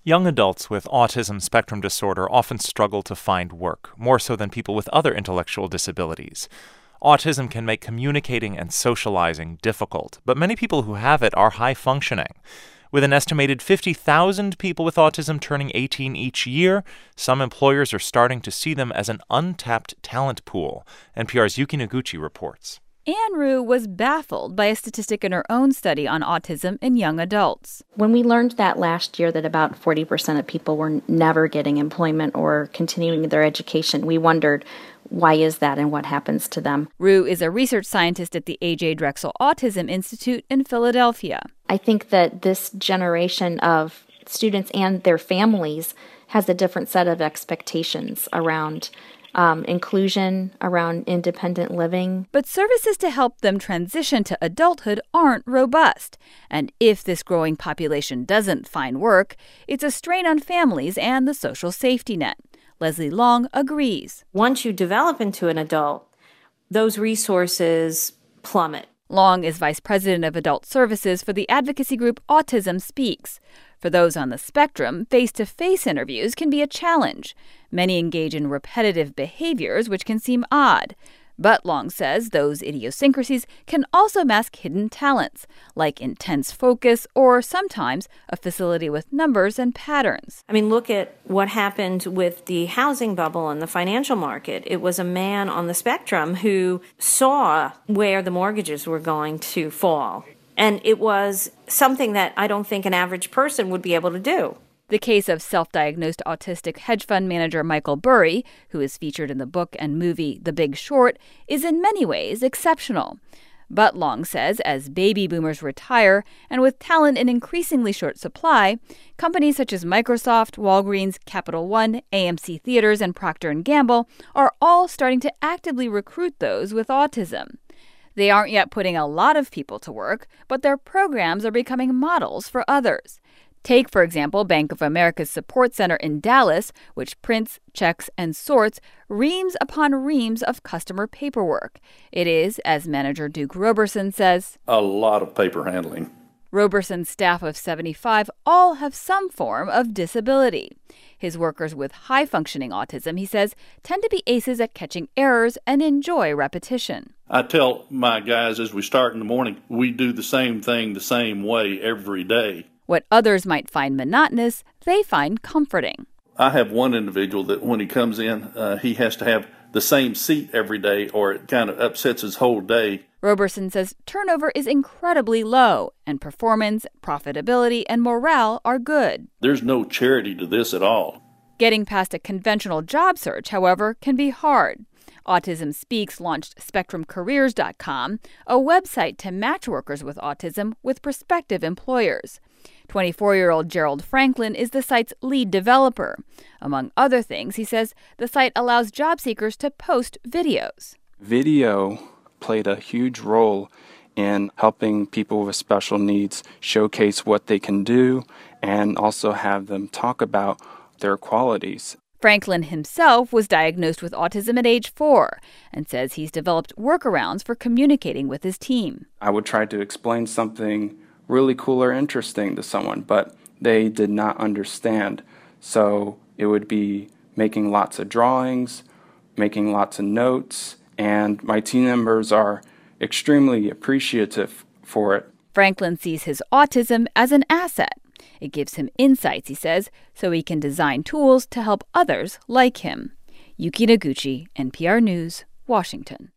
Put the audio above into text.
Young adults with autism spectrum disorder often struggle to find work, more so than people with other intellectual disabilities. Autism can make communicating and socializing difficult, but many people who have it are high-functioning. With an estimated 50,000 people with autism turning 18 each year, some employers are starting to see them as an untapped talent pool, NPR's Yuki Noguchi reports. Anne Rue was baffled by a statistic in her own study on autism in young adults. When we learned that last year that about 40% of people were never getting employment or continuing their education, we wondered, why is that and what happens to them? Rue is a research scientist at the A.J. Drexel Autism Institute in Philadelphia. I think that this generation of students and their families has a different set of expectations around inclusion, around independent living. But services to help them transition to adulthood aren't robust. And if this growing population doesn't find work, it's a strain on families and the social safety net. Leslie Long agrees. Once you develop into an adult, those resources plummet. Long is vice president of adult services for the advocacy group Autism Speaks. For those on the spectrum, face-to-face interviews can be a challenge. Many engage in repetitive behaviors, which can seem odd. But Long says those idiosyncrasies can also mask hidden talents, like intense focus or sometimes a facility with numbers and patterns. I mean, look at what happened with the housing bubble and the financial market. It was a man on the spectrum who saw where the mortgages were going to fall. And it was something that I don't think an average person would be able to do. The case of self-diagnosed autistic hedge fund manager Michael Burry, who is featured in the book and movie The Big Short, is in many ways exceptional. But Long says as baby boomers retire and with talent in increasingly short supply, companies such as Microsoft, Walgreens, Capital One, AMC Theaters, and Procter & Gamble are all starting to actively recruit those with autism. They aren't yet putting a lot of people to work, but their programs are becoming models for others. Take, for example, Bank of America's support center in Dallas, which prints, checks, and sorts reams upon reams of customer paperwork. It is, as manager Duke Roberson says, a lot of paper handling. Roberson's staff of 75 all have some form of disability. His workers with high-functioning autism, he says, tend to be aces at catching errors and enjoy repetition. I tell my guys as we start in the morning, we do the same thing the same way every day. What others might find monotonous, they find comforting. I have one individual that when he comes in, he has to have the same seat every day or it kind of upsets his whole day. Roberson says turnover is incredibly low and performance, profitability, and morale are good. There's no charity to this at all. Getting past a conventional job search, however, can be hard. Autism Speaks launched SpectrumCareers.com, a website to match workers with autism with prospective employers. 24-year-old Gerald Franklin is the site's lead developer. Among other things, he says the site allows job seekers to post videos. Video played a huge role in helping people with special needs showcase what they can do and also have them talk about their qualities. Franklin himself was diagnosed with autism at age 4 and says he's developed workarounds for communicating with his team. I would try to explain something really cool or interesting to someone, but they did not understand. So it would be making lots of drawings, making lots of notes, and my team members are extremely appreciative for it. Franklin sees his autism as an asset. It gives him insights, he says, so he can design tools to help others like him. Yuki Noguchi, NPR News, Washington.